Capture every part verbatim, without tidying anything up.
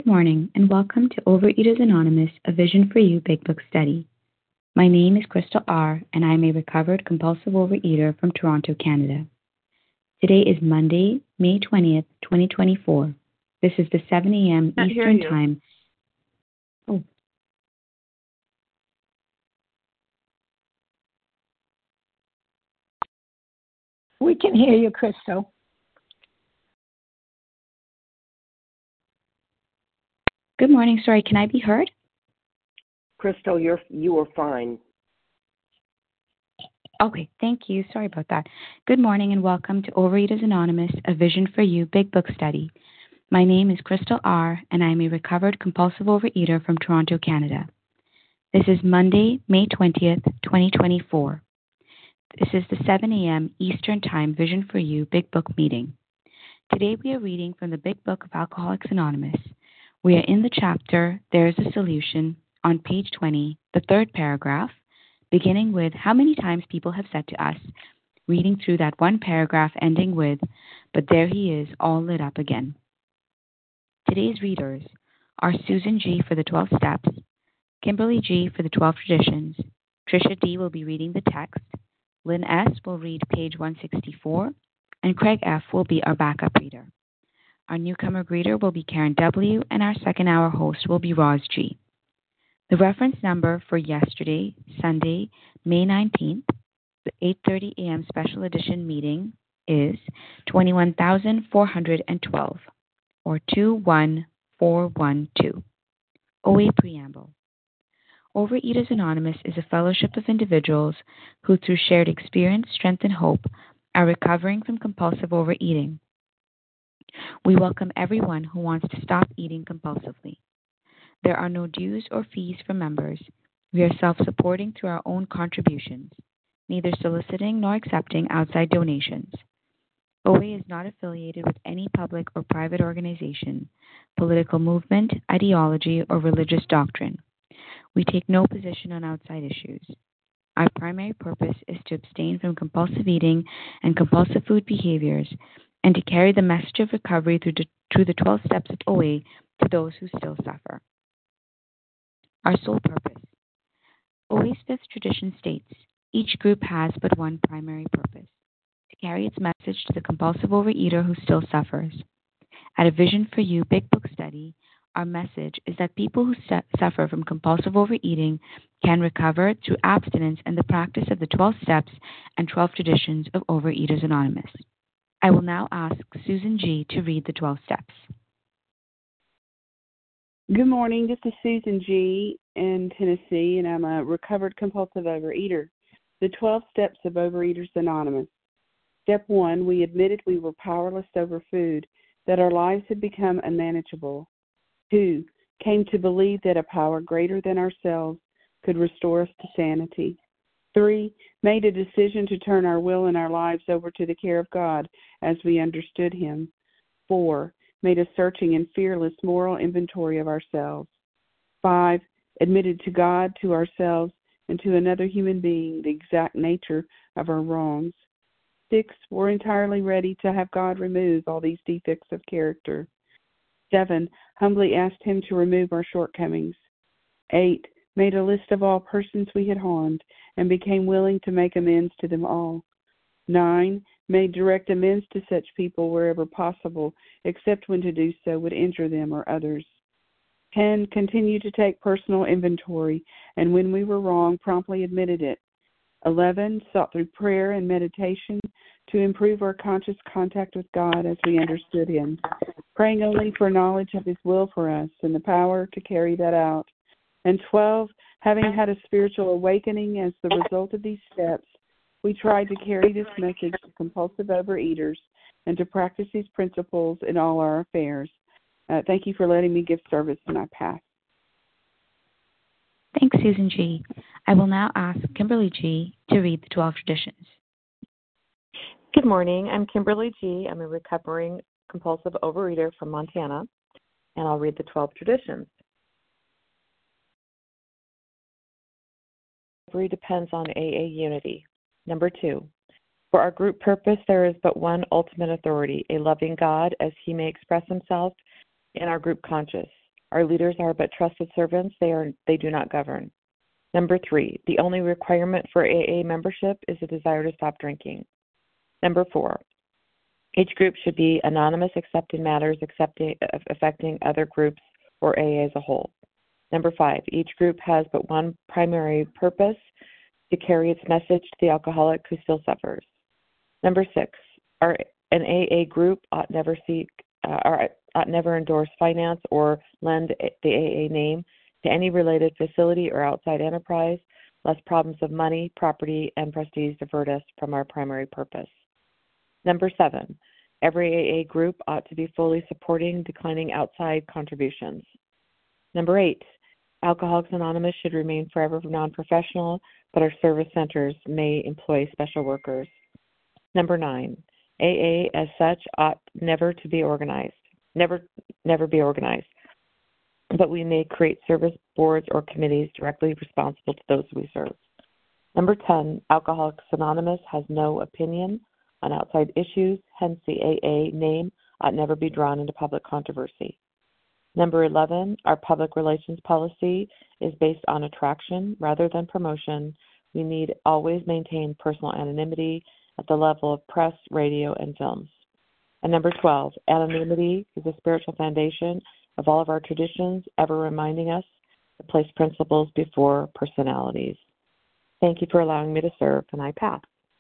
Good morning, and welcome to Overeaters Anonymous, a Vision for You Big Book Study. My name is Crystal R., and I am a recovered compulsive overeater from Toronto, Canada. Today is Monday, May twentieth, twenty twenty-four. This is the seven a.m. Can't hear Eastern you. Time. Oh. We can hear you, Crystal. Good morning. Sorry, can I be heard? Crystal, you're you are fine. Okay, thank you. Sorry about that. Good morning, and welcome to Overeaters Anonymous, a Vision for You Big Book Study. My name is Crystal R., and I am a recovered compulsive overeater from Toronto, Canada. This is Monday, May twentieth, twenty twenty-four. This is the seven a.m. Eastern Time Vision for You Big Book meeting. Today we are reading from the Big Book of Alcoholics Anonymous. We are in the chapter, There is a Solution, on page twenty, the third paragraph, beginning with how many times people have said to us, reading through that one paragraph ending with, but there he is, all lit up again. Today's readers are Susan G. for the twelve steps, Kimberly G. for the twelve traditions, Tricia D. will be reading the text, Lynn S. will read page one sixty-four, and Craig F. will be our backup reader. Our newcomer greeter will be Karen W., and our second hour host will be Roz G. The reference number for yesterday, Sunday, May nineteenth, the eight thirty a.m. special edition meeting is twenty-one thousand four hundred twelve, or two one four one two. O A Preamble. Overeaters Anonymous is a fellowship of individuals who, through shared experience, strength, and hope, are recovering from compulsive overeating. We welcome everyone who wants to stop eating compulsively. There are no dues or fees for members. We are self-supporting through our own contributions, neither soliciting nor accepting outside donations. O A is not affiliated with any public or private organization, political movement, ideology, or religious doctrine. We take no position on outside issues. Our primary purpose is to abstain from compulsive eating and compulsive food behaviors, and to carry the message of recovery through, the, through the twelve steps of O A to those who still suffer. Our sole purpose. O A's fifth tradition states, each group has but one primary purpose, to carry its message to the compulsive overeater who still suffers. At a Vision for You Big Book Study, our message is that people who su- suffer from compulsive overeating can recover through abstinence and the practice of the twelve steps and twelve traditions of Overeaters Anonymous. I will now ask Susan G. to read the twelve steps. Good morning. This is Susan G. in Tennessee, and I'm a recovered compulsive overeater. The twelve steps of Overeaters Anonymous. Step one, we admitted we were powerless over food, that our lives had become unmanageable. Two, came to believe that a power greater than ourselves could restore us to sanity. Three, made a decision to turn our will and our lives over to the care of God as we understood Him. Four, made a searching and fearless moral inventory of ourselves. Five, admitted to God, to ourselves, and to another human being the exact nature of our wrongs. Six, were entirely ready to have God remove all these defects of character. Seven, humbly asked Him to remove our shortcomings. Eight, made a list of all persons we had harmed and became willing to make amends to them all. Nine, made direct amends to such people wherever possible, except when to do so would injure them or others. Ten, continued to take personal inventory, and when we were wrong, promptly admitted it. Eleven, sought through prayer and meditation to improve our conscious contact with God as we understood Him, praying only for knowledge of His will for us and the power to carry that out. And twelve, having had a spiritual awakening as the result of these steps, we tried to carry this message to compulsive overeaters and to practice these principles in all our affairs. Uh, thank you for letting me give service, and I pass. Thanks, Susan G. I will now ask Kimberly G. to read the twelve traditions. Good morning. I'm Kimberly G. I'm a recovering compulsive overeater from Montana, and I'll read the twelve traditions. Recovery depends on A A unity. Number two, for our group purpose, there is but one ultimate authority, a loving God, as He may express Himself in our group conscious. Our leaders are but trusted servants. They are they do not govern. Number three, the only requirement for A A membership is a desire to stop drinking. Number four, each group should be anonymous except in matters accepting, affecting other groups or A A as a whole. Number five, each group has but one primary purpose, to carry its message to the alcoholic who still suffers. Number six, our, an A A group ought never seek, uh, or ought never endorse, finance, or lend the A A name to any related facility or outside enterprise, lest problems of money, property, and prestige divert us from our primary purpose. Number seven, every A A group ought to be fully supporting declining outside contributions. Number eight, Alcoholics Anonymous should remain forever non-professional, but our service centers may employ special workers. Number nine, A A as such ought never to be organized, never, never be organized, but we may create service boards or committees directly responsible to those we serve. Number ten, Alcoholics Anonymous has no opinion on outside issues, hence the A A name ought never be drawn into public controversy. Number eleven, our public relations policy is based on attraction rather than promotion. We need always maintain personal anonymity at the level of press, radio, and films. And number twelve, anonymity is the spiritual foundation of all of our traditions, ever reminding us to place principles before personalities. Thank you for allowing me to serve, and I pass.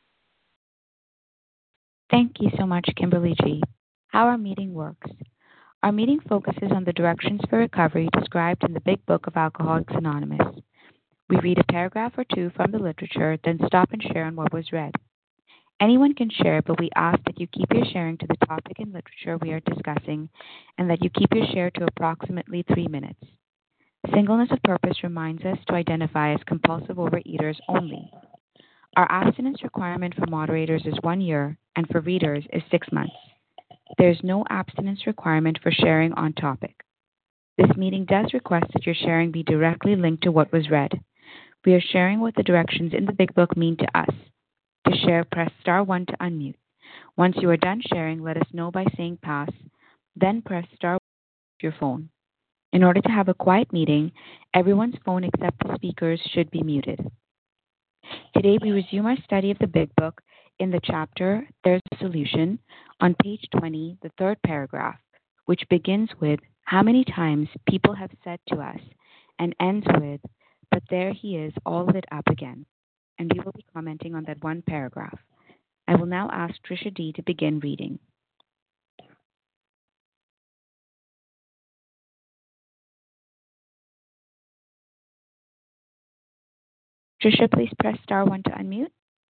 Thank you so much, Kimberly G. How our meeting works. Our meeting focuses on the directions for recovery described in the Big Book of Alcoholics Anonymous. We read a paragraph or two from the literature, then stop and share on what was read. Anyone can share, but we ask that you keep your sharing to the topic and literature we are discussing, and that you keep your share to approximately three minutes. Singleness of purpose reminds us to identify as compulsive overeaters only. Our abstinence requirement for moderators is one year, and for readers is six months. There is no abstinence requirement for sharing on topic. This meeting does request that your sharing be directly linked to what was read. We are sharing what the directions in the Big Book mean to us. To share, press star one to unmute. Once you are done sharing, let us know by saying pass, then press star one on your phone. In order to have a quiet meeting, everyone's phone except the speakers should be muted. Today we resume our study of the Big Book in the chapter There's a Solution on page twenty, the third paragraph, which begins with how many times people have said to us and ends with, but there he is, all of it up again. And we will be commenting on that one paragraph. I will now ask Tricia D. to begin reading. Tricia, please press star one to unmute.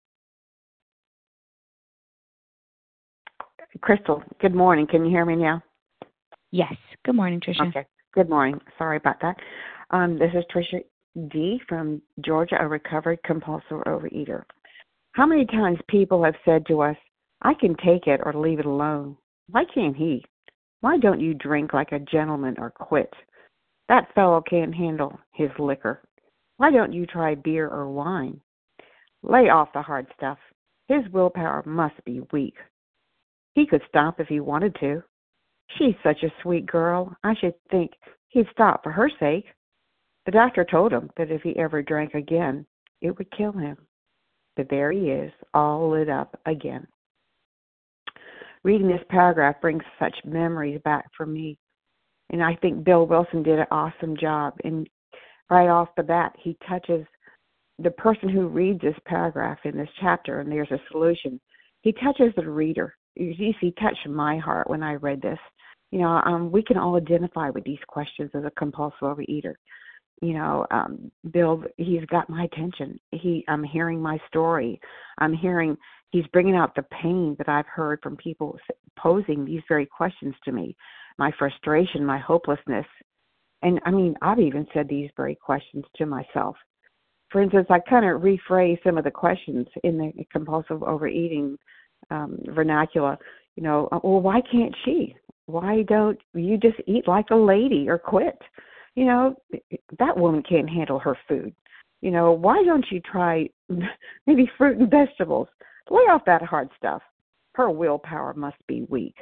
Crystal, good morning. Can you hear me now? Yes. Good morning, Tricia. Okay. Good morning. Sorry about that. Um, this is Tricia D. from Georgia, a recovered compulsive overeater. How many times people have said to us, I can take it or leave it alone. Why can't he? Why don't you drink like a gentleman or quit? That fellow can't handle his liquor. Why don't you try beer or wine? Lay off the hard stuff. His willpower must be weak. He could stop if he wanted to. She's such a sweet girl, I should think he'd stop for her sake. The doctor told him that if he ever drank again, it would kill him. But there he is, all lit up again. Reading this paragraph brings such memories back for me. And I think Bill Wilson did an awesome job. And right off the bat, he touches the person who reads this paragraph in this chapter, and there's a solution. He touches the reader. You see, he touched my heart when I read this. You know, um, we can all identify with these questions as a compulsive overeater. You know, um, Bill, he's got my attention. He, I'm hearing my story. I'm hearing, he's bringing out the pain that I've heard from people posing these very questions to me, my frustration, my hopelessness. And, I mean, I've even said these very questions to myself. For instance, I kind of rephrase some of the questions in the compulsive overeating um, vernacular. You know, well, why can't she? Why don't you just eat like a lady or quit? You know, that woman can't handle her food. You know, why don't you try maybe fruit and vegetables? Lay off that hard stuff. Her willpower must be weak.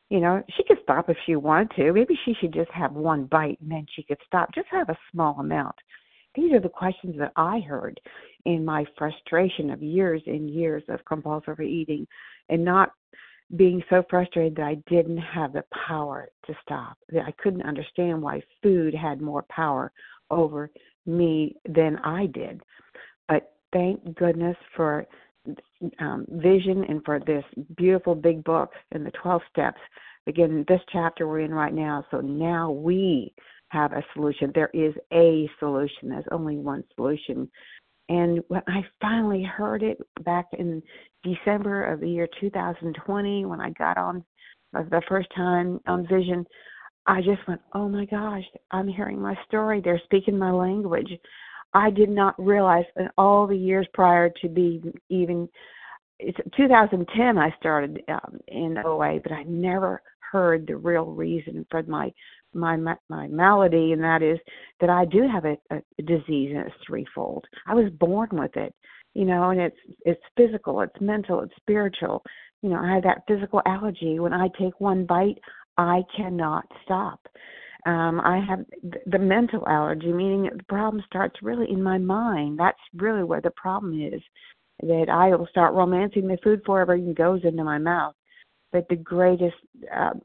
You know, she could stop if she wanted to. Maybe she should just have one bite and then she could stop. Just have a small amount. These are the questions that I heard in my frustration of years and years of compulsive eating, and not being so frustrated that I didn't have the power to stop. That I couldn't understand why food had more power over me than I did. But thank goodness for um, vision and for this beautiful big book and the twelve steps. Again, this chapter we're in right now, so now we have a solution. There is a solution. There's only one solution. And when I finally heard it back in December of the year two thousand twenty, when I got on the first time on Vision, I just went, oh my gosh, I'm hearing my story. They're speaking my language. I did not realize in all the years prior to be even, it's two thousand ten I started um, in O A, but I never heard the real reason for my my my malady, and that is that I do have a, a disease, and it's threefold. I was born with it, you know, and it's it's physical, it's mental, it's spiritual. You know, I have that physical allergy. When I take one bite, I cannot stop. Um, I have the mental allergy, meaning that the problem starts really in my mind. That's really where the problem is, that I will start romancing the food before it even goes into my mouth. But the greatest um,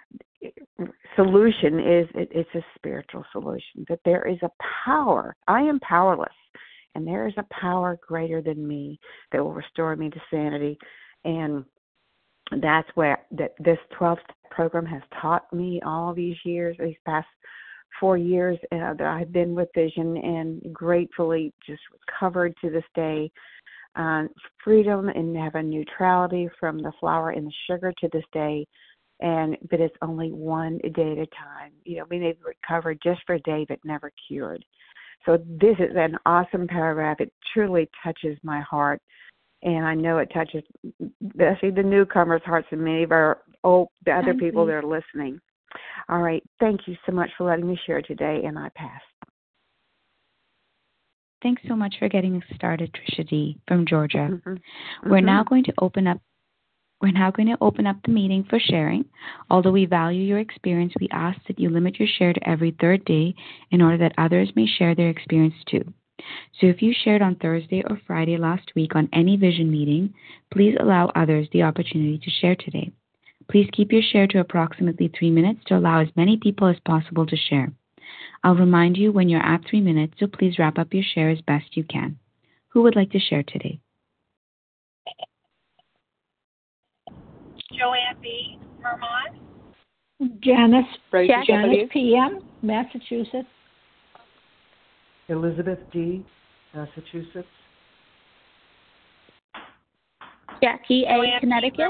solution is it, it's a spiritual solution, that there is a power. I am powerless, and there is a power greater than me that will restore me to sanity. And that's where that this twelve program has taught me all these years, these past four years uh, that I've been with Vision, and gratefully just recovered to this day. Uh, freedom and have a neutrality from the flour and the sugar to this day. And but it's only one day at a time. You know, we may recover just for a day, but never cured. So this is an awesome paragraph. It truly touches my heart, and I know it touches, especially the newcomers' hearts, and many of our old, the other Thank people you. that are listening. All right, thank you so much for letting me share today, and I pass. Thanks so much for getting us started, Trisha D. from Georgia. Mm-hmm. We're Mm-hmm. now going to open up. We're now going to open up the meeting for sharing. Although we value your experience, we ask that you limit your share to every third day in order that others may share their experience too. So if you shared on Thursday or Friday last week on any Vision meeting, please allow others the opportunity to share today. Please keep your share to approximately three minutes to allow as many people as possible to share. I'll remind you when you're at three minutes, so please wrap up your share as best you can. Who would like to share today? Joanne B., Vermont. Janice, Rosie Janice W. P M, Massachusetts. Elizabeth D., Massachusetts. Jackie A., Joanne, Connecticut.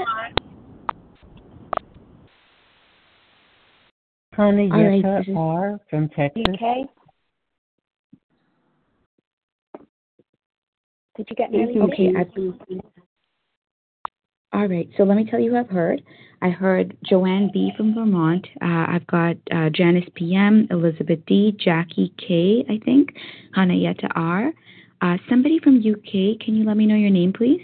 Hanayeta right, is... R. from Texas. U K. Did you get Mary? Okay, I... All right, so let me tell you who I've heard. I heard Joanne B. from Vermont. Uh, I've got uh, Janice P M, Elizabeth D., Jackie K., I think, Hanayeta R. Uh, somebody from U K, can you let me know your name, please?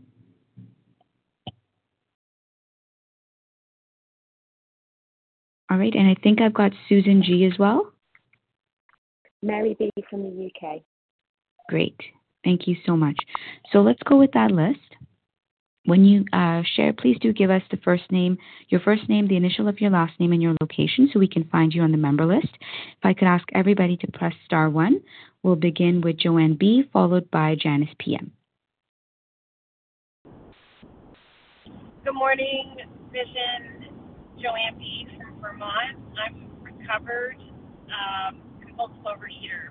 All right, and I think I've got Susan G. as well. Mary B. from the U K. Great, thank you so much. So let's go with that list. When you uh, share, please do give us the first name, your first name, the initial of your last name, and your location so we can find you on the member list. If I could ask everybody to press star one, we'll begin with Joanne B., followed by Janice P M. Good morning, Vision. Joanne B. from Vermont. I'm recovered um, compulsive overeater.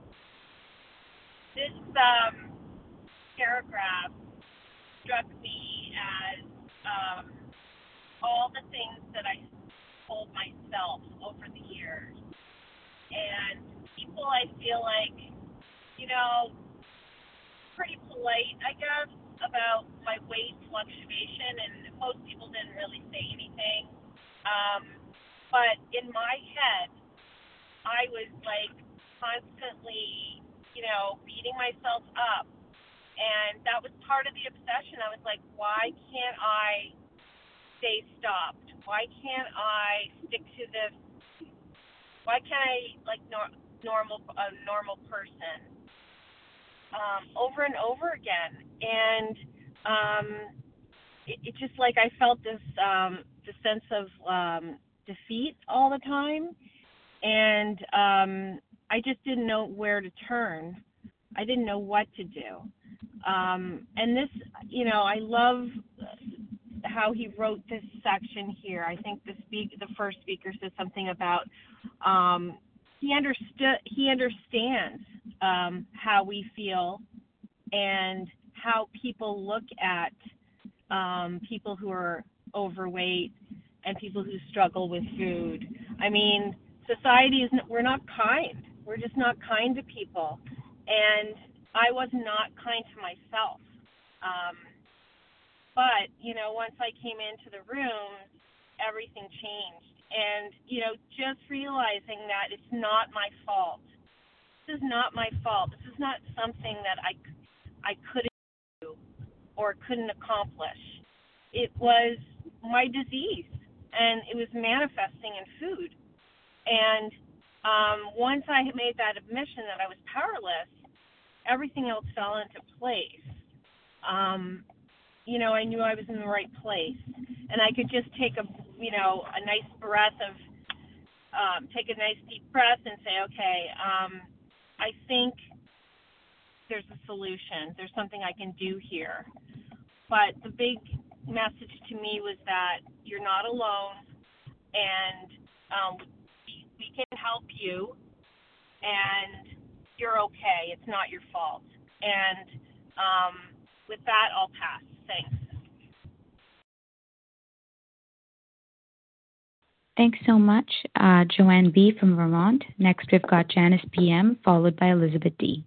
This um, paragraph struck me as um, all the things that I told myself over the years. And people, I feel like, you know, pretty polite, I guess, about my weight fluctuation, and most people didn't really say anything. Um, but in my head, I was like constantly, you know, beating myself up. And that was part of the obsession. I was like, why can't I stay stopped? why can't I stick to this? Why can't I like nor- normal a normal person um, over and over again? And um, it, it just like I felt this um, this sense of um, defeat all the time, and um, I just didn't know where to turn. I didn't know what to do. Um, and this, you know, I love how he wrote this section here. I think the speak the first speaker said something about um, he understood he understands um, how we feel and how people look at um, people who are overweight and people who struggle with food. I mean, society is we're not kind. We're just not kind to people, and I was not kind to myself. Um, But, you know, once I came into the room, everything changed. And, you know, just realizing that it's not my fault. This is not my fault. This is not something that I, I couldn't do or couldn't accomplish. It was my disease, and it was manifesting in food. And um, once I made that admission that I was powerless, everything else fell into place. Um, you know, I knew I was in the right place, and I could just take a, you know, a nice breath of, um, take a nice deep breath and say, okay, um, I think there's a solution. There's something I can do here. But the big message to me was that you're not alone, and um, we, we can help you, and you're okay. It's not your fault. And um, with that, I'll pass. Thanks. Thanks so much, uh, Joanne B. from Vermont. Next, we've got Janice P M, followed by Elizabeth D.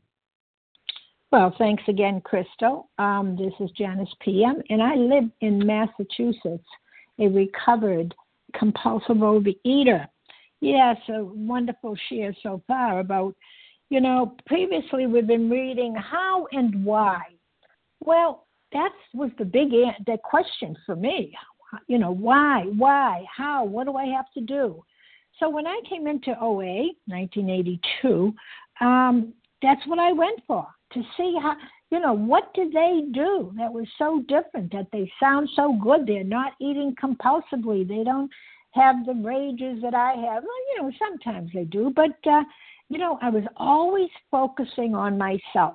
Well, thanks again, Crystal. Um, this is Janice P M, and I live in Massachusetts, a recovered compulsive overeater. Yes, a wonderful share so far about, you know, previously we've been reading how and why. Well, that was the big the question for me. You know, why, why, how, what do I have to do? So when I came into O A, nineteen eighty-two, um, that's what I went for, to see how, you know, what did they do that was so different, that they sound so good. They're not eating compulsively. They don't have the rages that I have. Well, you know, sometimes they do, but, uh, you know, I was always focusing on myself.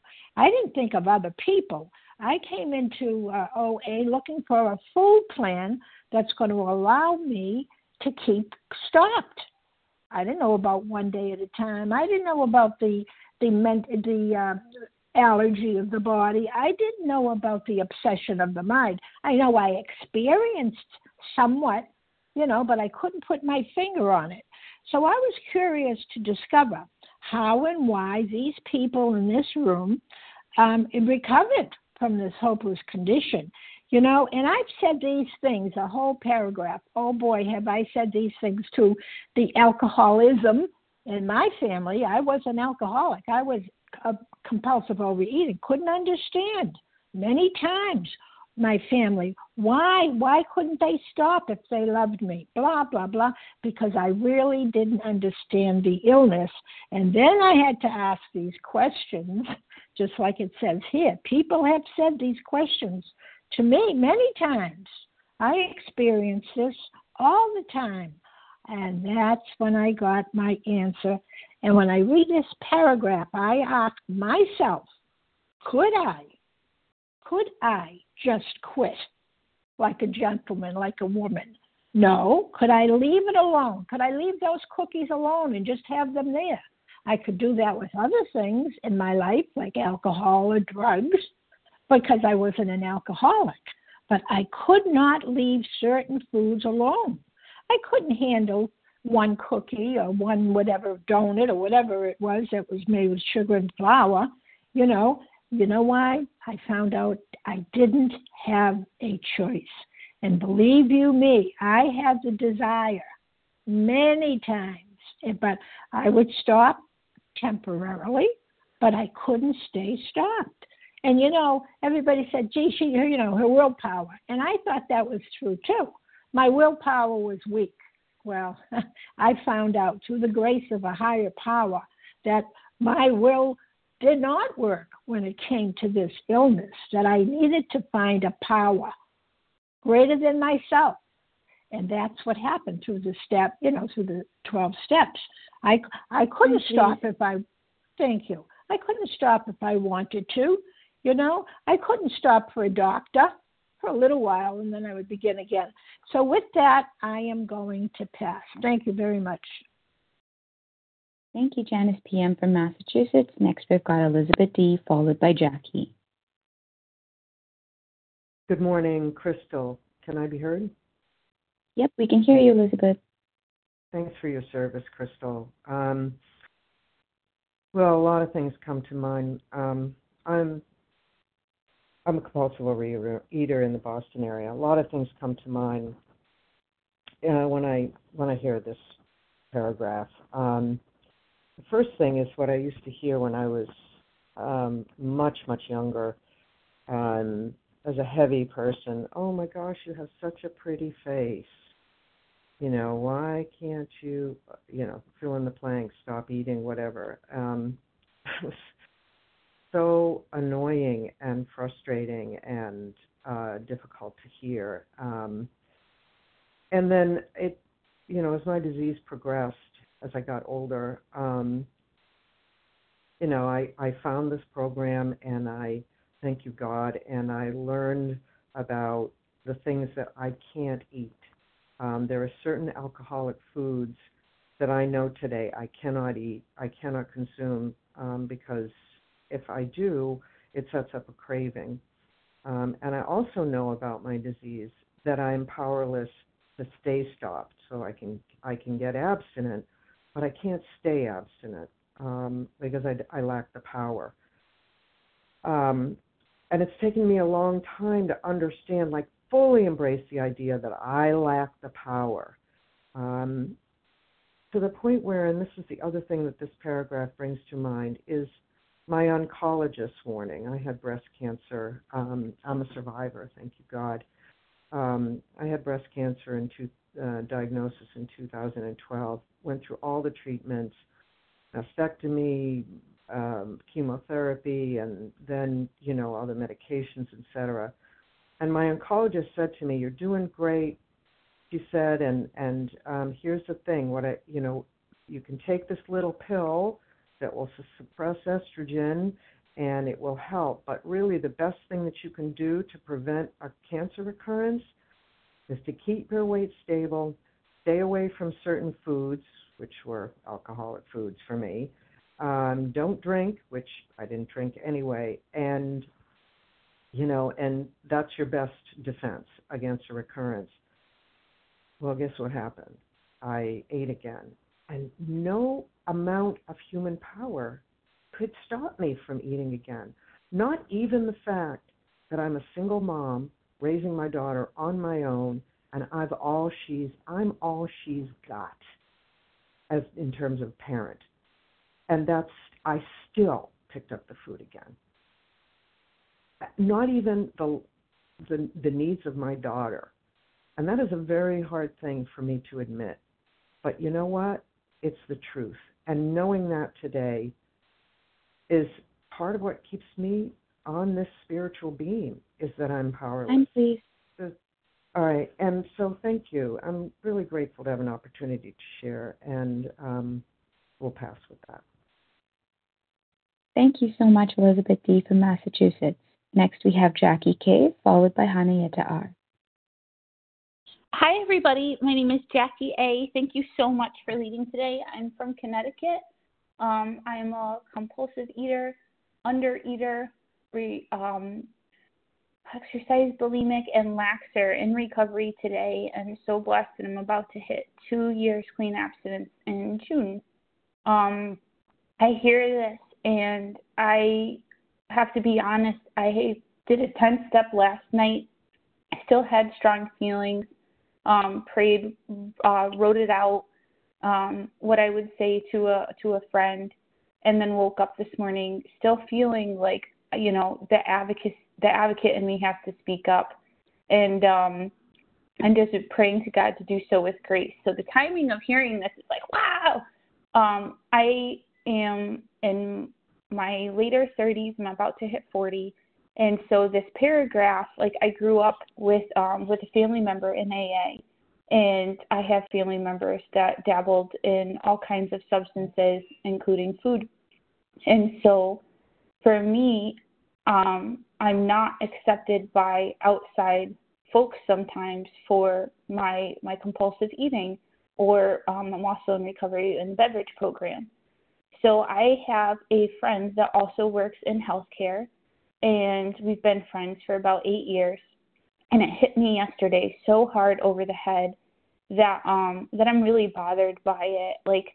I didn't think of other people. I came into uh, O A looking for a food plan that's going to allow me to keep stopped. I didn't know about one day at a time. I didn't know about the the the uh, allergy of the body. I didn't know about the obsession of the mind. I know I experienced somewhat, you know, but I couldn't put my finger on it. So I was curious to discover how and why these people in this room um, recovered from this hopeless condition. You know, and I've said these things, a whole paragraph. Oh, boy, have I said these things to the alcoholism in my family. I was an alcoholic. I was a compulsive overeating. Couldn't understand many times my family. Why? Why couldn't they stop if they loved me? Blah, blah, blah. Because I really didn't understand the illness. And then I had to ask these questions, just like it says here. People have said these questions to me many times. I experienced this all the time. And that's when I got my answer. And when I read this paragraph, I ask myself, could I, could I just quit like a gentleman, like a woman? No. Could I leave it alone? Could I leave those cookies alone and just have them there? I could do that with other things in my life, like alcohol or drugs, because I wasn't an alcoholic. But I could not leave certain foods alone. I couldn't handle one cookie or one whatever donut or whatever it was that was made with sugar and flour. You know, you know why? I found out I didn't have a choice. And believe you me, I had the desire many times, but I would stop temporarily, but I couldn't stay stopped. And, you know, everybody said, gee, she, you know, her willpower. And I thought that was true, too. my willpower was weak. Well, I found out through the grace of a higher power that my will did not work when it came to this illness, that I needed to find a power greater than myself. And that's what happened through the step, you know, through the twelve steps. I, I couldn't Thank you. stop if I, thank you. I couldn't stop if I wanted to, you know. I couldn't stop for a doctor for a little while, and then I would begin again. So with that, I am going to pass. Thank you very much. Thank you, Janice P M from Massachusetts. Next, we've got Elizabeth D., followed by Jackie. Good morning, Crystal. Can I be heard? Yep, we can hear you, Elizabeth. Thanks for your service, Crystal. Um, well, a lot of things come to mind. Um, I'm I'm a compulsive overeater in the Boston area. A lot of things come to mind uh, when I when I hear this paragraph. Um, the first thing is what I used to hear when I was um, much much younger. Um, as a heavy person, oh my gosh, you have such a pretty face. You know, why can't you, you know, fill in the blank, stop eating, whatever. Um, it was so annoying and frustrating and uh, difficult to hear. Um, and then it, you know, as my disease progressed, as I got older, um, you know, I, I found this program and I, thank you God, and I learned about the things that I can't eat. Um, there are certain alcoholic foods that I know today I cannot eat, I cannot consume, um, because if I do, it sets up a craving. Um, and I also know about my disease that I'm powerless to stay stopped, so I can I can get abstinent, but I can't stay abstinent um, because I, I lack the power. Um, and it's taken me a long time to understand, like, fully embrace the idea that I lack the power, um, to the point where, and this is the other thing that this paragraph brings to mind, is my oncologist warning. I had breast cancer. Um, I'm a survivor, thank you God. Um, I had breast cancer in two, uh, diagnosis in two thousand twelve, went through all the treatments, mastectomy, um, chemotherapy, and then, you know, other medications, et cetera. And my oncologist said to me, "You're doing great," she said, and, and um, here's the thing, what I, you know, you can take this little pill that will suppress estrogen and it will help, but really the best thing that you can do to prevent a cancer recurrence is to keep your weight stable, stay away from certain foods, which were alcoholic foods for me, um, don't drink, which I didn't drink anyway, and you know, and that's your best defense against a recurrence. Well, guess what happened? I ate again. And no amount of human power could stop me from eating again. Not even the fact that I'm a single mom raising my daughter on my own, and I've all she's, I'm all she's got as in terms of parent. And that's, I still picked up the food again. Not even the, the the needs of my daughter. And that is a very hard thing for me to admit. But you know what? It's the truth. And knowing that today is part of what keeps me on this spiritual beam, is that I'm powerless. I'm pleased. So, all right. And so thank you. I'm really grateful to have an opportunity to share. And um, we'll pass with that. Thank you so much, Elizabeth D. from Massachusetts. Next, we have Jackie K., followed by Hanayeta R. Hi, everybody. My name is Jackie A. Thank you so much for leading today. I'm from Connecticut. Um, I am a compulsive eater, undereater, re, um, exercise bulimic, and laxer in recovery today. I'm so blessed, and I'm about to hit two years clean abstinence in June. Um, I hear this, and I have to be honest. I did a ten-step last night. I still had strong feelings. Um, prayed, uh, wrote it out, um, what I would say to a to a friend, and then woke up this morning still feeling like, you know, the advocate the advocate in me has to speak up. And um, and just praying to God to do so with grace. So the timing of hearing this is like, wow. Um, I am in my later thirties. I'm about to hit forty. And so this paragraph, like I grew up with um, with a family member in A A, and I have family members that dabbled in all kinds of substances, including food. And so for me, um, I'm not accepted by outside folks sometimes for my my compulsive eating, or um, I'm also in recovery in the beverage program. So I have a friend that also works in healthcare, and we've been friends for about eight years. And it hit me yesterday so hard over the head that um that I'm really bothered by it. Like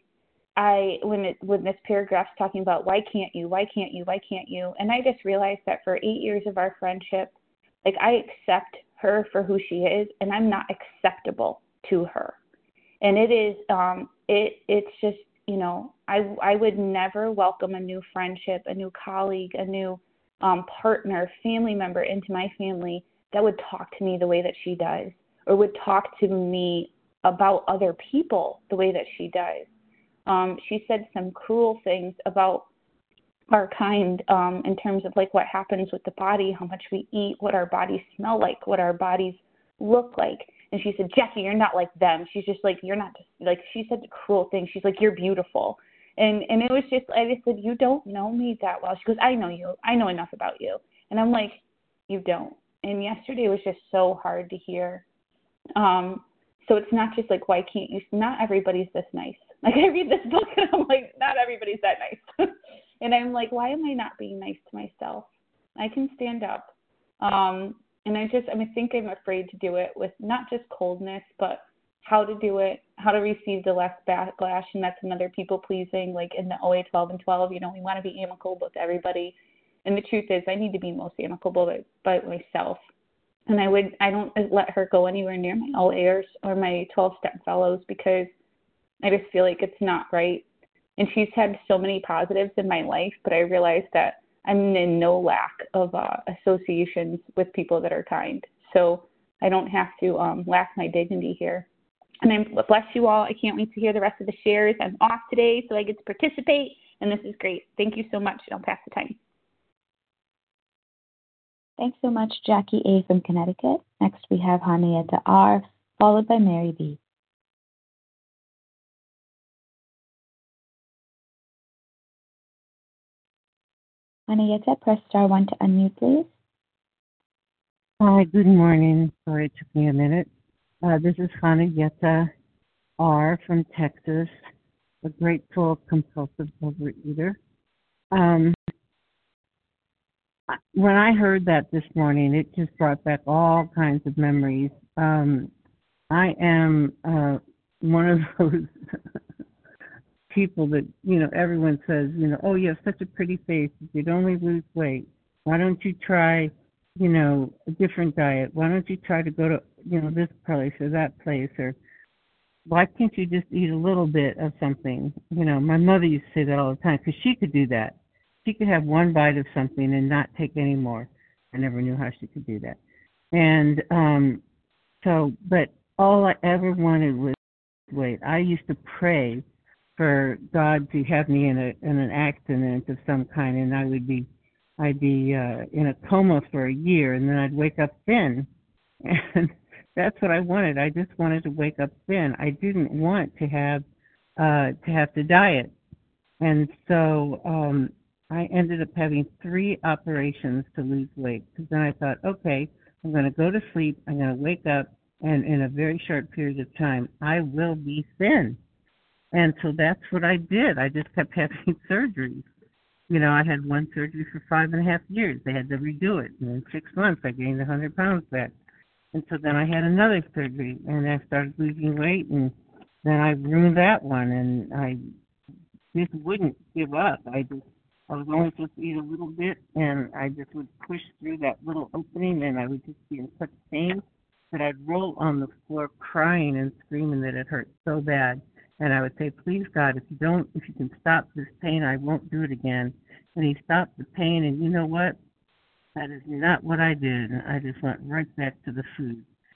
I when it when this paragraph's talking about why can't you, why can't you, why can't you, and I just realized that for eight years of our friendship, like I accept her for who she is, and I'm not acceptable to her. And it is um it it's just, you know, I I would never welcome a new friendship, a new colleague, a new um partner, family member into my family that would talk to me the way that she does, or would talk to me about other people the way that she does. Um, she said some cruel things about our kind um, in terms of like what happens with the body, how much we eat, what our bodies smell like, what our bodies look like. And she said, Jackie, you're not like them. She's just like, you're not just like, she said cruel things. She's like, you're beautiful. And and it was just, I just said, you don't know me that well. She goes, I know you. I know enough about you. And I'm like, you don't. And yesterday was just so hard to hear. Um, so it's not just like, why can't you? Not everybody's this nice. Like I read this book and I'm like, not everybody's that nice. And I'm like, why am I not being nice to myself? I can stand up. Um, and I just, I mean, I think I'm afraid to do it with not just coldness, but how to do it, how to receive the less backlash. And that's another people pleasing, like in the O A twelve and twelve, you know, we want to be amicable with everybody. And the truth is I need to be most amicable by, by myself. And I would, I don't let her go anywhere near my O A'ers or my twelve-step fellows because I just feel like it's not right. And she's had so many positives in my life, but I realized that I'm in no lack of uh, associations with people that are kind. So I don't have to um, lack my dignity here. And I bless you all. I can't wait to hear the rest of the shares. I'm off today, so I get to participate, and this is great. Thank you so much. I'll pass the time. Thanks so much, Jackie A. from Connecticut. Next, we have Hanayeta R., followed by Mary B. Hanayeta, press star one to unmute, please. Hi, good morning. Sorry it took me a minute. Uh, this is Hanayeta R. from Texas, a grateful compulsive overeater. Um, when I heard that this morning, it just brought back all kinds of memories. Um, I am uh, one of those people that, you know, everyone says, you know, oh, you have such a pretty face. If you'd only lose weight, why don't you try, you know, a different diet? Why don't you try to go to, you know, this place or that place? Or why can't you just eat a little bit of something? You know, my mother used to say that all the time because she could do that. She could have one bite of something and not take any more. I never knew how she could do that. And um, so, but all I ever wanted was weight. I used to pray for God to have me in a in an accident of some kind, and I would be, I'd be uh, in a coma for a year, and then I'd wake up thin, and that's what I wanted. I just wanted to wake up thin. I didn't want to have uh, to have to diet, and so um, I ended up having three operations to lose weight. Because then I thought, okay, I'm going to go to sleep, I'm going to wake up, and in a very short period of time, I will be thin. And so that's what I did. I just kept having surgeries. You know, I had one surgery for five and a half years. They had to redo it. And in six months, I gained one hundred pounds back. And so then I had another surgery, and I started losing weight, and then I ruined that one. And I just wouldn't give up. I just, I was only supposed to eat a little bit, and I just would push through that little opening, and I would just be in such pain that I'd roll on the floor crying and screaming that it hurt so bad. And I would say, please, God, if you don't, if you can stop this pain, I won't do it again. And he stopped the pain, and you know what? That is not what I did. I just went right back to the food.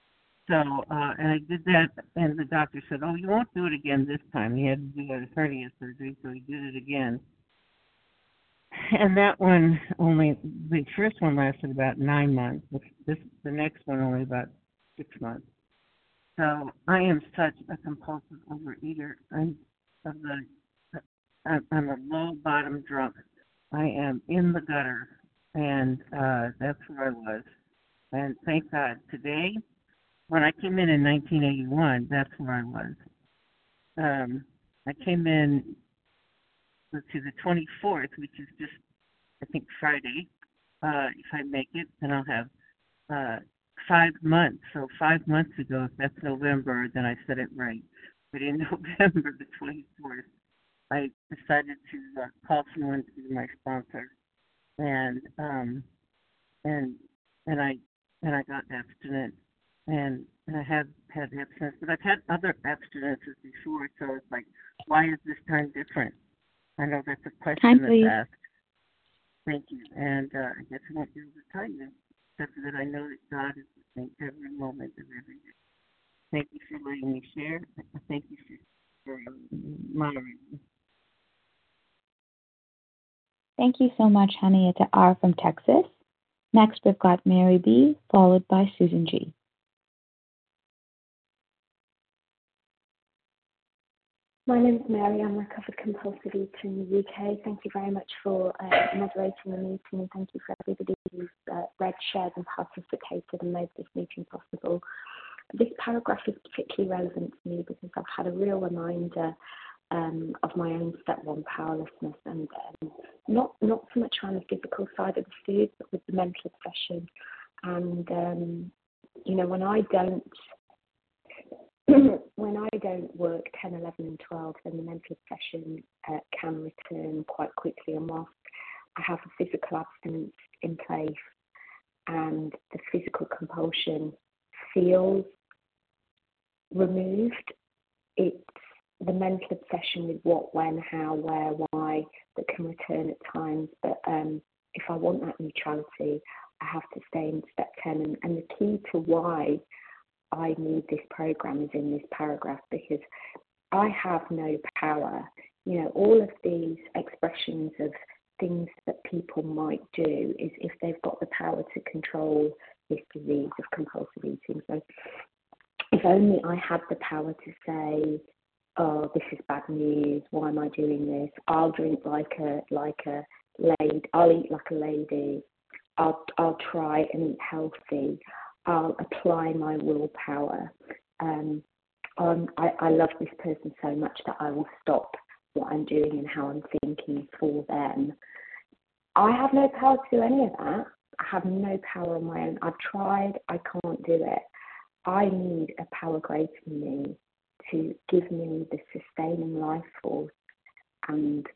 So, uh, and I did that, and the doctor said, "Oh, you won't do it again this time." He had to do a hernia surgery, so he did it again. And that one only, the first one lasted about nine months. This, the next one only about six months. So I am such a compulsive overeater. I'm of the, I'm a low bottom drunk. I am in the gutter, and uh, that's where I was. And thank God today, when I came in in nineteen eighty-one, that's where I was. Um, I came in to the twenty-fourth, which is just, I think, Friday. Uh, if I make it, then I'll have uh, five months. So five months ago, if that's November, then I said it right. But in November the twenty-fourth, I decided to uh, call someone to be my sponsor, and um, and and I and I got abstinent, and and I have had abstinence, but I've had other abstinences before. So it's like, why is this time different? I know that's a question Time, that's please. asked. Thank you, and uh, I guess I won't be able to tell you, except that I know that God is with me every moment of every day. Thank you for letting me share. Thank you for, for moderating. Thank you so much, Henrietta R. from Texas. Next, we've got Mary B., followed by Susan G. My name is Mary. I'm a recovered compulsive eater in the U K. Thank you very much for uh, moderating the meeting, and thank you for everybody who's uh, read, shared, and participated and made this meeting possible. This paragraph is particularly relevant to me because I've had a real reminder um, of my own step one powerlessness, and um, not not so much around the physical side of the food, but with the mental obsession. And um, you know, when I don't when I don't work ten, eleven, and twelve, then the mental obsession uh, can return quite quickly. And whilst I have a physical abstinence in place and the physical compulsion feels removed, it's the mental obsession with what, when, how, where, why that can return at times. But um, if I want that neutrality, I have to stay in step ten. And, and the key to why I need this program is in this paragraph, because I have no power. You know, all of these expressions of things that people might do is if they've got the power to control this disease of compulsive eating. So if only I had the power to say, oh, this is bad news, why am I doing this? I'll drink like a like a lady, I'll eat like a lady, I'll I'll try and eat healthy, I'll apply my willpower. Um, um, I, I love this person so much that I will stop what I'm doing and how I'm thinking for them. I have no power to do any of that. I have no power on my own. I've tried, I can't do it. I need a power greater than me to give me the sustaining life force and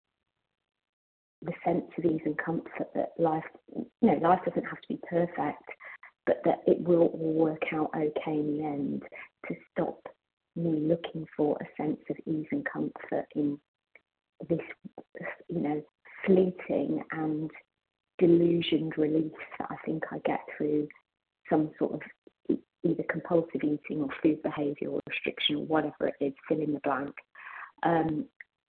the sense of ease and comfort that life, you know, life doesn't have to be perfect, but that it will all work out okay in the end, to stop me looking for a sense of ease and comfort in this, you know, fleeting and delusioned relief that I think I get through some sort of either compulsive eating or food behaviour or restriction or whatever it is, fill in the blank. Um,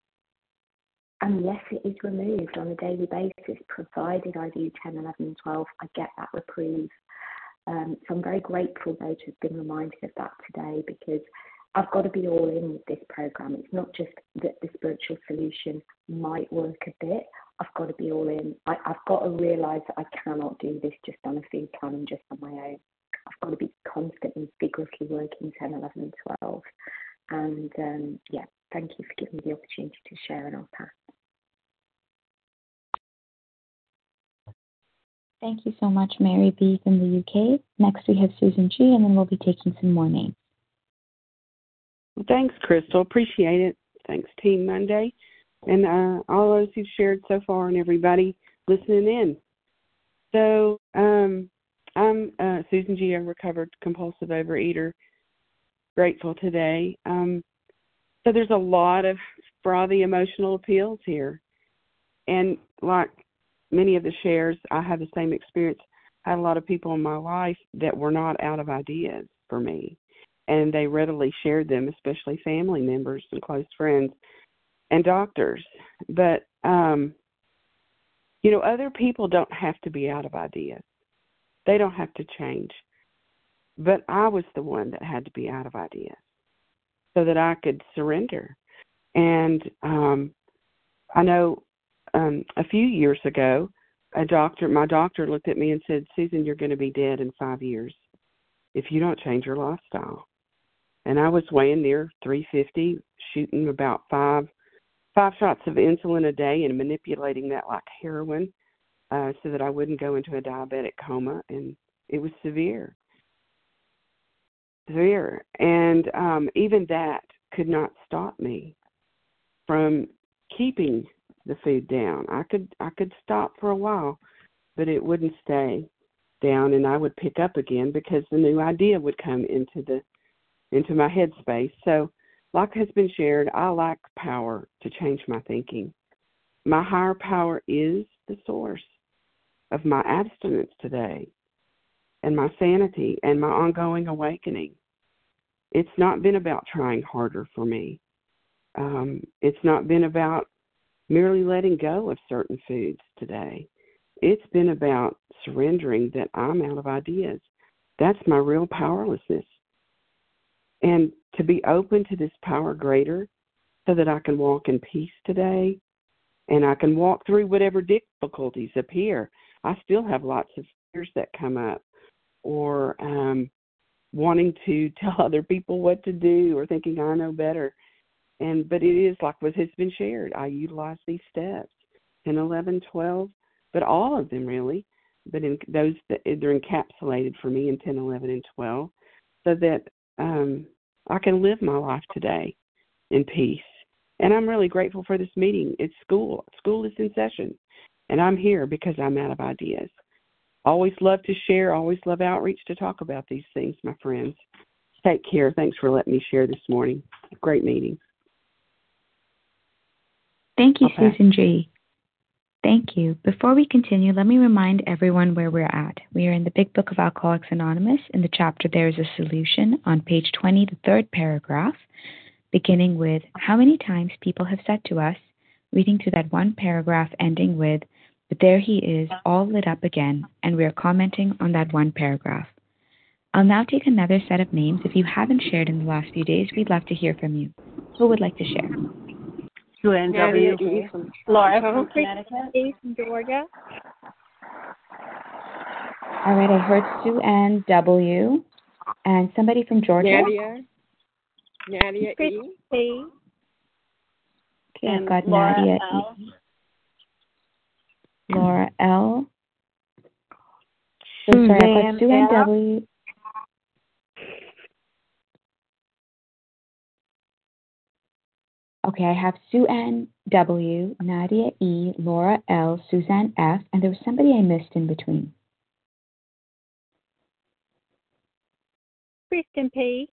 unless it is removed on a daily basis, provided I do ten, eleven, and twelve, I get that reprieve. Um, so I'm very grateful, though, to have been reminded of that today, because I've got to be all in with this program. It's not just that the spiritual solution might work a bit. I've got to be all in. I, I've got to realise that I cannot do this just on a food plan and just on my own. I've got to be constantly, vigorously working ten, eleven, and twelve. And um, yeah, thank you for giving me the opportunity to share, and I'll pass. Thank you so much, Mary B. from the U K. Next, we have Susan G., and then we'll be taking some more names. Well, thanks, Crystal. Appreciate it. Thanks, Team Monday, and uh, all those who've shared so far, and everybody listening in. So um, I'm uh, Susan G., a recovered compulsive overeater. Grateful today. Um, so there's a lot of frothy emotional appeals here, and like many of the shares, I have the same experience. I had a lot of people in my life that were not out of ideas. for me. And they readily shared them, especially family members and close friends and doctors. But, um, you know, other people don't have to be out of ideas. They don't have to change. But I was the one that had to be out of ideas so that I could surrender. And um, I know um, a few years ago, a doctor, my doctor looked at me and said, Susan, you're going to be dead in five years if you don't change your lifestyle. And I was weighing near three fifty, shooting about five five shots of insulin a day and manipulating that like heroin uh, so that I wouldn't go into a diabetic coma. And it was severe, severe. And um, even that could not stop me from keeping the food down. I could I could stop for a while, but it wouldn't stay down, and I would pick up again because the new idea would come into the into my headspace. So, like has been shared, I lack power to change my thinking. My higher power is the source of my abstinence today and my sanity and my ongoing awakening. It's not been about trying harder for me. Um, it's not been about merely letting go of certain foods today. It's been about surrendering that I'm out of ideas. That's my real powerlessness. And to be open to this power greater so that I can walk in peace today and I can walk through whatever difficulties appear. I still have lots of fears that come up, or um, wanting to tell other people what to do or thinking I know better. And but it is like what has been shared. I utilize these steps, ten, eleven, twelve, but all of them really. But in those that they're encapsulated for me in ten, eleven, and twelve, so that um, I can live my life today in peace. And I'm really grateful for this meeting. It's school. School is in session, and I'm here because I'm out of ideas. Always love to share. Always love outreach to talk about these things, my friends. Take care. Thanks for letting me share this morning. Great meeting. Thank you, Okay. Susan G. Thank you. Before we continue, let me remind everyone where we're at. We are in the Big Book of Alcoholics Anonymous. In the chapter There is a Solution on page twenty, the third paragraph, beginning with how many times people have said to us, reading through that one paragraph ending with, but there he is, all lit up again, and we are commenting on that one paragraph. I'll now take another set of names. If you haven't shared in the last few days, we'd love to hear from you. Who would like to share? Sue Ann W. Laura from Connecticut. A from Georgia. All right, I heard Sue Ann W. and somebody from Georgia. Nadia. Nadia E. A. Okay, I've And got Laura Nadia L. E. Laura L. So sorry, I've got Sue Ann W. Okay, I have Sue Ann W, Nadia E, Laura L, Suzanne F, and there was somebody I missed in between. Kristen P.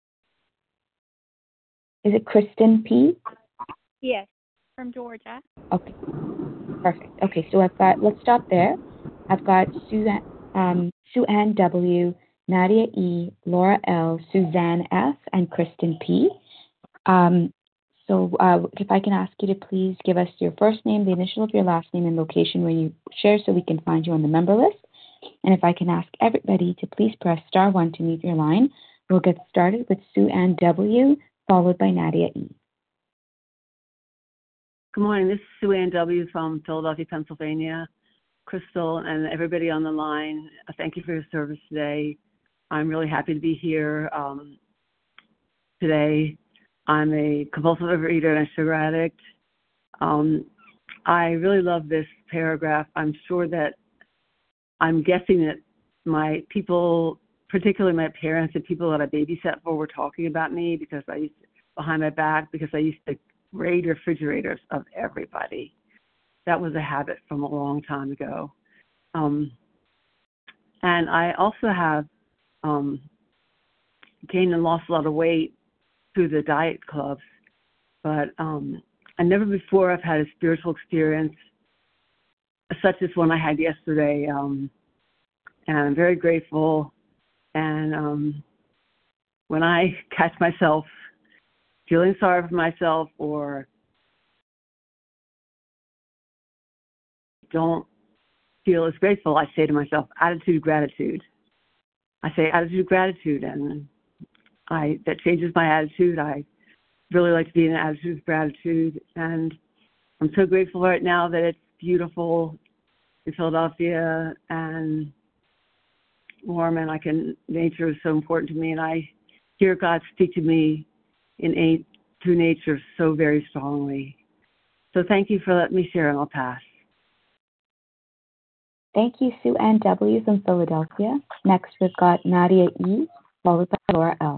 Is it Kristen P? Yes, from Georgia. Okay, perfect. Okay, so I've got, let's stop there. I've got Suzanne, um, Sue Ann W, Nadia E, Laura L, Suzanne F, and Kristen P. Um, So uh, if I can ask you to please give us your first name, the initial of your last name, and location where you share so we can find you on the member list. And if I can ask everybody to please press star one to mute your line, we'll get started with Sue Ann W, followed by Nadia E. Good morning. This is Sue Ann W. from Philadelphia, Pennsylvania. Crystal and everybody on the line, thank you for your service today. I'm really happy to be here um, today. I'm a compulsive overeater and a sugar addict. Um, I really love this paragraph. I'm sure that, I'm guessing that my people, particularly my parents and people that I babysat for, were talking about me because I used to, behind my back, because I used to raid refrigerators of everybody. That was a habit from a long time ago. Um, and I also have um, gained and lost a lot of weight through the diet clubs, but um, I never before have had a spiritual experience such as one I had yesterday, um, and I'm very grateful. And um, when I catch myself feeling sorry for myself or don't feel as grateful, I say to myself, attitude, gratitude. I say attitude, gratitude, and I that changes my attitude. I really like to be in an attitude of gratitude, and I'm so grateful right now that it's beautiful in Philadelphia and warm, and I can. Nature is so important to me, and I hear God speak to me in a, through nature so very strongly. So thank you for letting me share, and I'll pass. Thank you, Sue Ann W. from Philadelphia. Next, we've got Nadia E., followed by Laura L.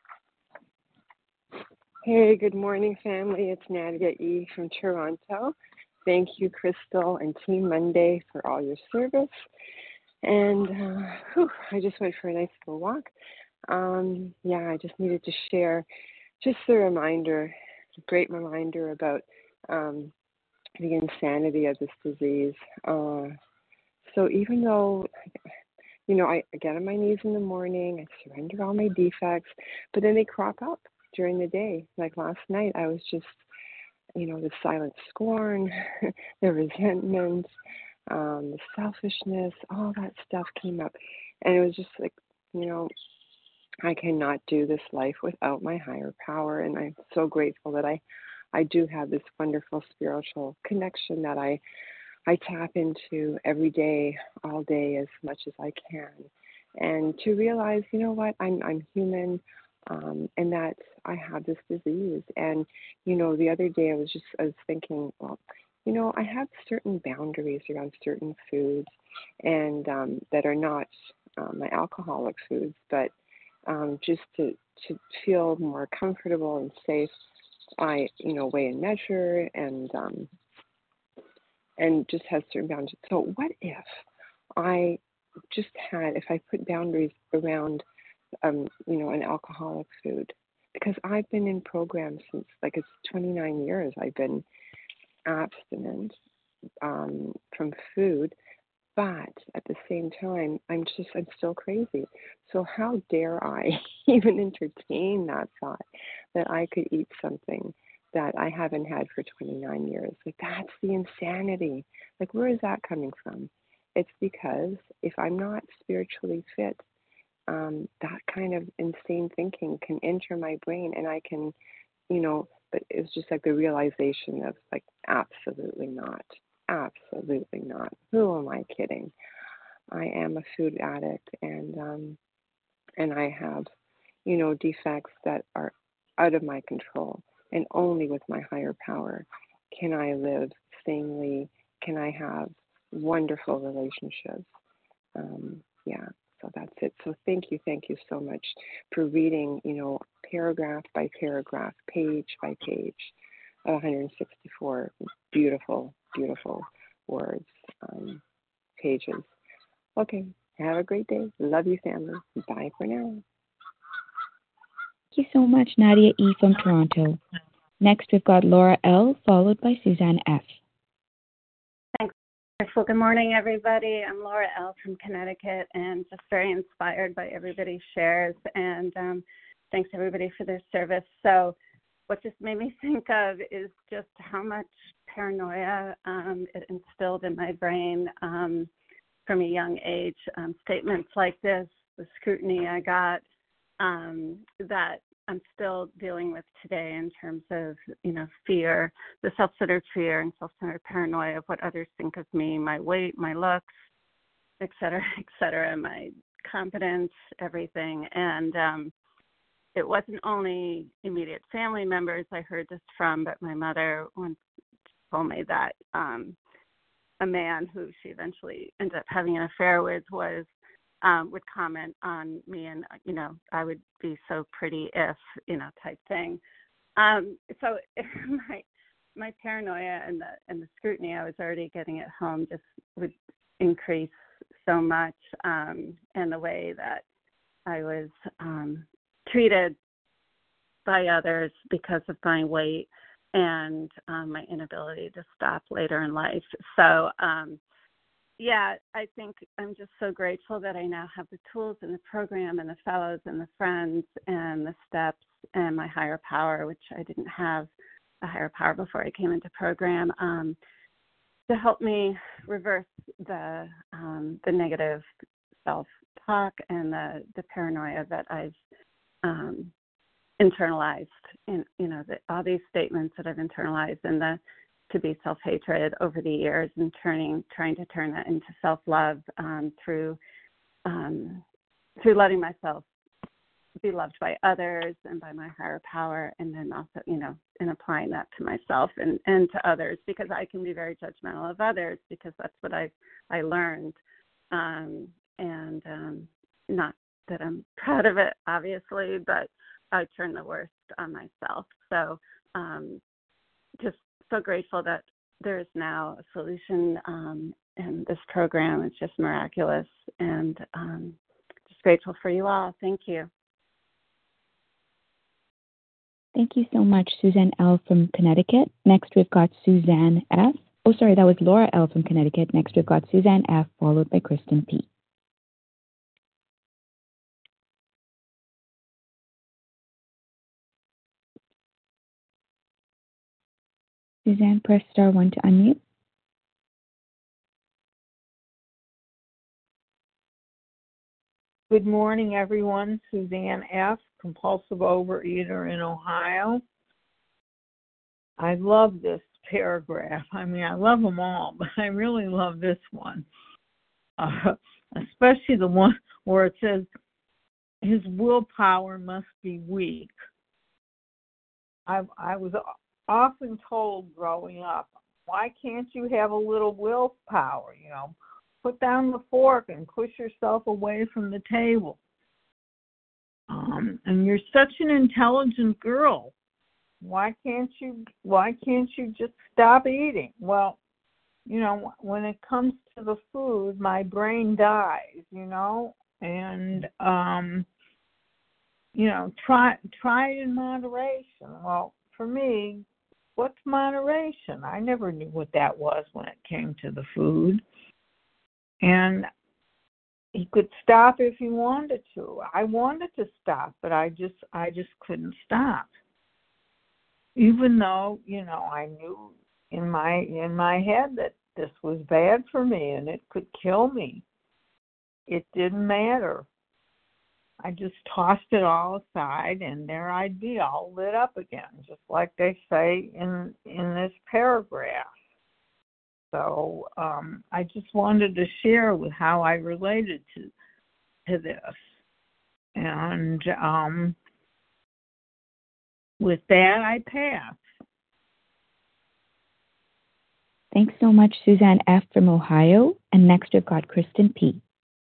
Hey, good morning, family. It's Nadia E. from Toronto. Thank you, Crystal and Team Monday, for all your service. And uh, whew, I just went for a nice little walk. Um, yeah, I just needed to share just a reminder, a great reminder about um, the insanity of this disease. Uh, so even though, you know, I get on my knees in the morning, I surrender all my defects, but then they crop up during the day. Like last night, I was just, you know, the silent scorn, the resentment, um, the selfishness, all that stuff came up. And it was just like, you know, I cannot do this life without my higher power. And I'm so grateful that I, I do have this wonderful spiritual connection that I, I tap into every day, all day, as much as I can. And to realize, you know what, I'm, I'm human, um, and that I have this disease. And, you know, the other day I was just, I was thinking, well, you know, I have certain boundaries around certain foods, and um, that are not um, my alcoholic foods, but um, just to, to feel more comfortable and safe, I, you know, weigh and measure and, um, and just have certain boundaries. So what if I just had, if I put boundaries around, um, you know, an alcoholic food? Because I've been in programs since, like, it's twenty-nine years. I've been abstinent um, from food, but at the same time, I'm just, I'm still crazy. So how dare I even entertain that thought that I could eat something that I haven't had for twenty-nine years? Like, that's the insanity. Like, where is that coming from? It's because if I'm not spiritually fit, um, that kind of insane thinking can enter my brain, and I can, you know, but it's just like the realization of, like, absolutely not. Absolutely not. Who am I kidding? I am a food addict, and um, and I have, you know, defects that are out of my control. And only with my higher power can I live sanely. Can I have wonderful relationships? Um, yeah. So that's it. So thank you, thank you so much for reading, you know, paragraph by paragraph, page by page, one hundred sixty-four beautiful, beautiful words, um, pages. Okay, have a great day. Love you, family. Bye for now. Thank you so much, Nadia E. from Toronto. Next, we've got Laura L., followed by Suzanne F. Thanks. Well, good morning, everybody. I'm Laura L. from Connecticut, and just very inspired by everybody's shares. And um, thanks, everybody, for their service. So what just made me think of is just how much paranoia um, it instilled in my brain um, from a young age. Um, statements like this, the scrutiny I got, um, that I'm still dealing with today in terms of, you know, fear, the self-centered fear and self-centered paranoia of what others think of me, my weight, my looks, et cetera, et cetera, my competence, everything. And um, it wasn't only immediate family members I heard this from, but my mother once told me that um, a man who she eventually ended up having an affair with was Um, would comment on me, and, you know, I would be so pretty if, you know, type thing. Um, so my my paranoia and the and the scrutiny I was already getting at home just would increase so much, um, and the way that I was um, treated by others because of my weight and um, my inability to stop later in life. So um, yeah, I think I'm just so grateful that I now have the tools and the program and the fellows and the friends and the steps and my higher power, which I didn't have a higher power before I came into program, um, to help me reverse the um, the negative self-talk and the, the paranoia that I've um, internalized, in, you know, the, all these statements that I've internalized and the to be self-hatred over the years, and turning, trying to turn that into self-love um, through um, through letting myself be loved by others and by my higher power, and then also, you know, and applying that to myself and, and to others, because I can be very judgmental of others because that's what I I learned, um, and um, not that I'm proud of it, obviously, but I turn the worst on myself. So um, just so grateful that there is now a solution, um, and this program is just miraculous, and um, just grateful for you all. Thank you. Thank you so much, Suzanne L. from Connecticut. Next, we've got Suzanne F. Oh, sorry, that was Laura L. from Connecticut. Next, we've got Suzanne F., followed by Kristen P. Suzanne, press star one to unmute. Good morning, everyone. Suzanne F., compulsive overeater in Ohio. I love this paragraph. I mean, I love them all, but I really love this one, uh, especially the one where it says his willpower must be weak. I, I was often told growing up, why can't you have a little willpower, you know? Put down the fork and push yourself away from the table. Um, and you're such an intelligent girl. Why can't you? Why can't you just stop eating? Well, you know, when it comes to the food, my brain dies. You know, and um, you know, try try it in moderation. Well, for me, what's moderation? I never knew what that was when it came to the food. And he could stop if he wanted to. I wanted to stop, but I just I just couldn't stop. Even though, you know, I knew in my in my head that this was bad for me and it could kill me. It didn't matter. I just tossed it all aside, and there I'd be, all lit up again, just like they say in in this paragraph. So um, I just wanted to share with how I related to to this. And um, with that, I pass. Thanks so much, Suzanne F. from Ohio. And next, we've got Kristen P.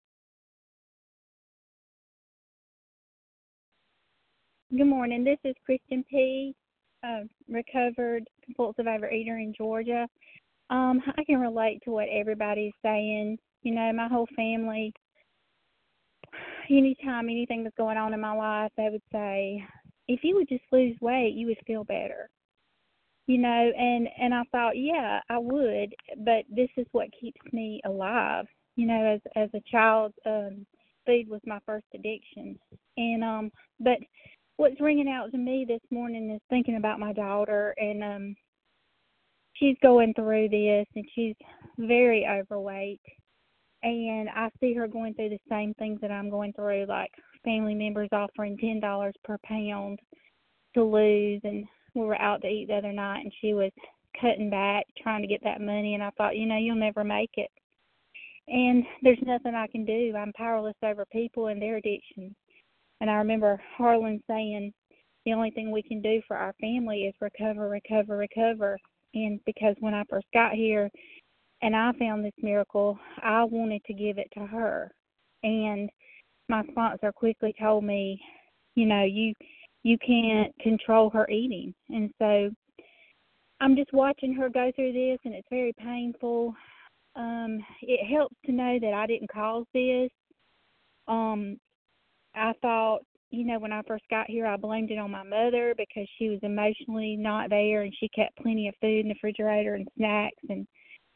Good morning. This is Kristen P., uh, recovered compulsive overeater in Georgia. Um, I can relate to what everybody's saying. You know, my whole family, anytime anything was going on in my life, they would say, if you would just lose weight, you would feel better. You know, and, and I thought, yeah, I would, but this is what keeps me alive. You know, as as a child, um, food was my first addiction. And um, but what's ringing out to me this morning is thinking about my daughter, and um, she's going through this, and she's very overweight, and I see her going through the same things that I'm going through, like family members offering ten dollars per pound to lose, and we were out to eat the other night, and she was cutting back, trying to get that money, and I thought, you know, you'll never make it. And there's nothing I can do. I'm powerless over people and their addictions. And I remember Harlan saying, the only thing we can do for our family is recover, recover, recover. And because when I first got here and I found this miracle, I wanted to give it to her. And my sponsor quickly told me, you know, you you can't control her eating. And so I'm just watching her go through this, and it's very painful. Um, it helps to know that I didn't cause this. Um, I thought, you know, when I first got here, I blamed it on my mother because she was emotionally not there, and she kept plenty of food in the refrigerator and snacks, and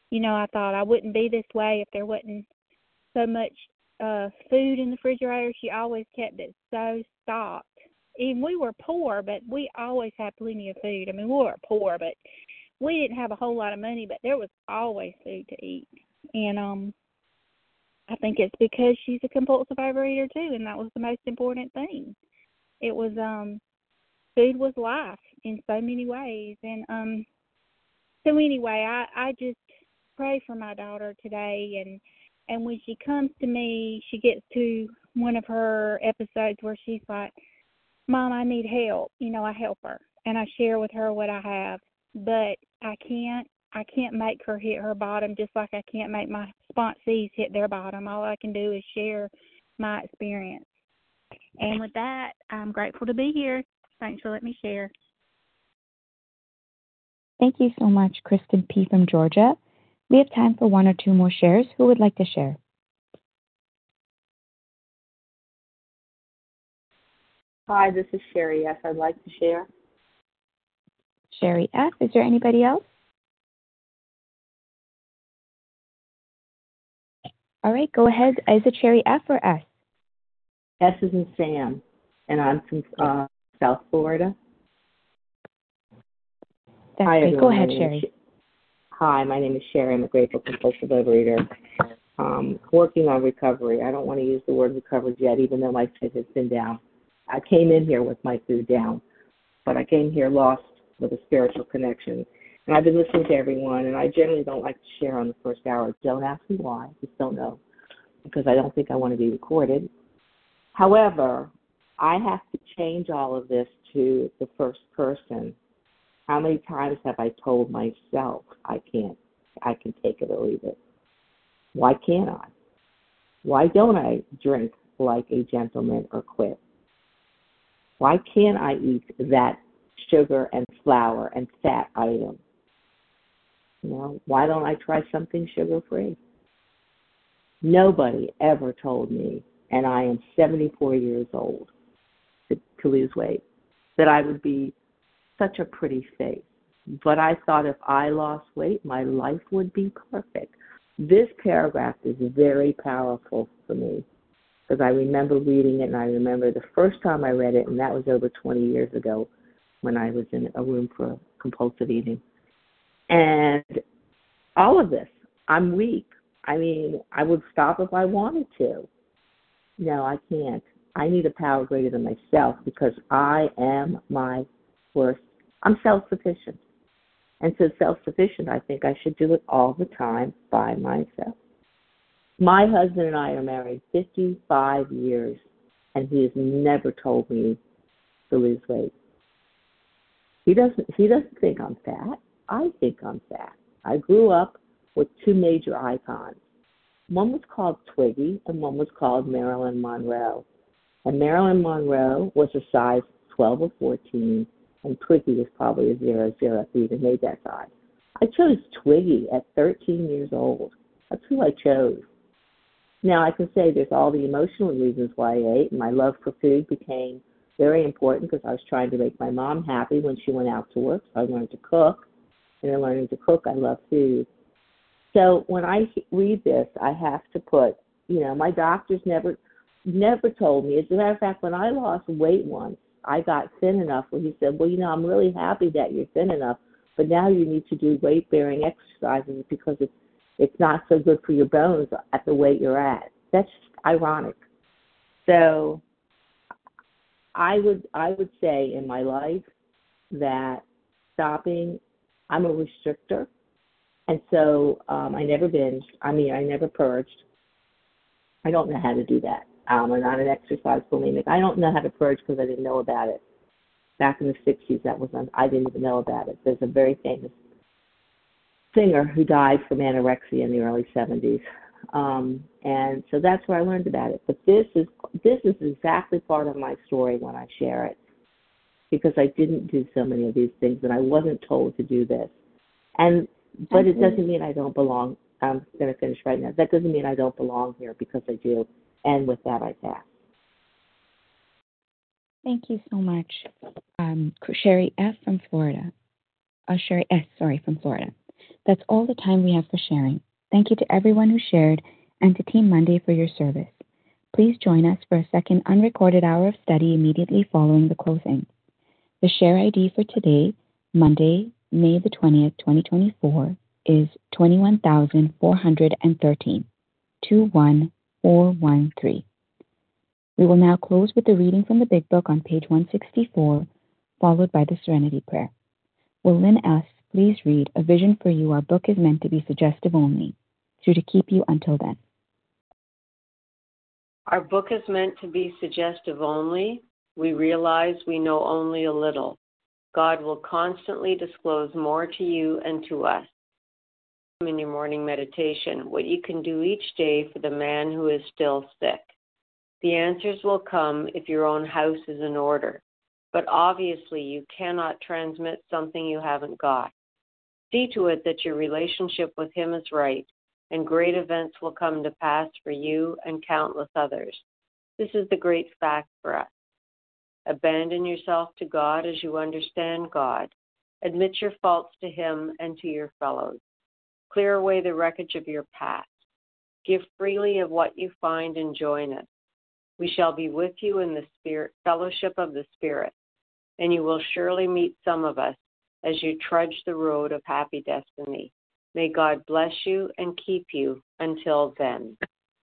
You know, I thought I wouldn't be this way if there wasn't so much uh food in the refrigerator. She always kept it so stocked. Even we were poor, but we always had plenty of food. I mean, we were poor, but we didn't have a whole lot of money, but there was always food to eat. And um I think it's because she's a compulsive overeater too, and that was the most important thing. It was um food was life in so many ways. And um so anyway, I, I just pray for my daughter today, and and when she comes to me, she gets to one of her episodes where she's like, Mom, I need help. You know, I help her and I share with her what I have, but I can't I can't make her hit her bottom, just like I can't make my sponsees hit their bottom. All I can do is share my experience. And with that, I'm grateful to be here. Thanks for letting me share. Thank you so much, Kristen P. from Georgia. We have time for one or two more shares. Who would like to share? Hi, this is Sherry. Yes, I'd like to share. Sherry F. Is there anybody else? All right, go ahead. Is it Sherry F or S? S is in Sam, and I'm from uh, South Florida. That's Hi, great. everyone. Go ahead, My name Sherry. is Sh- Hi, my name is Sherry. I'm a grateful compulsive overeater. Um, working on recovery. I don't want to use the word recovered yet, even though my food has been down. I came in here with my food down, but I came here lost with a spiritual connection. And I've been listening to everyone, and I generally don't like to share on the first hour. Don't ask me why. Just don't know, because I don't think I want to be recorded. However, I have to change all of this to the first person. How many times have I told myself I can't, I can take it or leave it? Why can't I? Why don't I drink like a gentleman or quit? Why can't I eat that sugar and flour and fat item? You know, why don't I try something sugar-free? Nobody ever told me, and I am seventy-four years old, to, to lose weight, that I would be such a pretty face. But I thought if I lost weight, my life would be perfect. This paragraph is very powerful for me, because I remember reading it, and I remember the first time I read it, and that was over twenty years ago when I was in a room for compulsive eating. And all of this, I'm weak. I mean, I would stop if I wanted to. No, I can't. I need a power greater than myself, because I am my worst. I'm self-sufficient. And so self-sufficient, I think I should do it all the time by myself. My husband and I are married fifty-five years, and he has never told me to lose weight. He doesn't, he doesn't think I'm fat. I think I'm fat. I grew up with two major icons. One was called Twiggy, and one was called Marilyn Monroe. And Marilyn Monroe was a size twelve or fourteen, and Twiggy was probably a zero, zero, if he even made that size. I chose Twiggy at thirteen years old. That's who I chose. Now, I can say there's all the emotional reasons why I ate, and my love for food became very important because I was trying to make my mom happy when she went out to work, so I learned to cook. And in learning to cook, I love food. So when I read this, I have to put, you know, my doctors never never told me. As a matter of fact, when I lost weight once, I got thin enough where he said, well, you know, I'm really happy that you're thin enough, but now you need to do weight-bearing exercises because it's, it's not so good for your bones at the weight you're at. That's ironic. So I would I would say in my life that stopping, I'm a restrictor. And so um, I never binged. I mean, I never purged. I don't know how to do that. Um, I'm not an exercise bulimic. I don't know how to purge because I didn't know about it. Back in the sixties, that was I didn't even know about it. There's a very famous singer who died from anorexia in the early seventies. Um, and so that's where I learned about it. But this is this is exactly part of my story when I share it, because I didn't do so many of these things, and I wasn't told to do this. And but it doesn't mean I don't belong. I'm going to finish right now. That doesn't mean I don't belong here, because I do. And with that, I pass. Thank you so much, um, Sherry F. from Florida. Uh, Sherry S. Sorry, from Florida. That's all the time we have for sharing. Thank you to everyone who shared and to Team Monday for your service. Please join us for a second unrecorded hour of study immediately following the closing. The share I D for today, Monday, May the twentieth, twenty twenty-four, is twenty-one thousand four hundred thirteen, two one four one three. We will now close with the reading from the Big Book on page one sixty-four, followed by the Serenity Prayer. Will Lynn S. please read A Vision for You? Our book is meant to be suggestive only, so to keep you until then. Our book is meant to be suggestive only. We realize we know only a little. God will constantly disclose more to you and to us. In your morning meditation, what you can do each day for the man who is still sick. The answers will come if your own house is in order, but obviously you cannot transmit something you haven't got. See to it that your relationship with him is right, and great events will come to pass for you and countless others. This is the great fact for us. Abandon yourself to God as you understand God. Admit your faults to him and to your fellows. Clear away the wreckage of your past. Give freely of what you find and join us. We shall be with you in the spirit fellowship of the Spirit, and you will surely meet some of us as you trudge the road of happy destiny. May God bless you and keep you until then.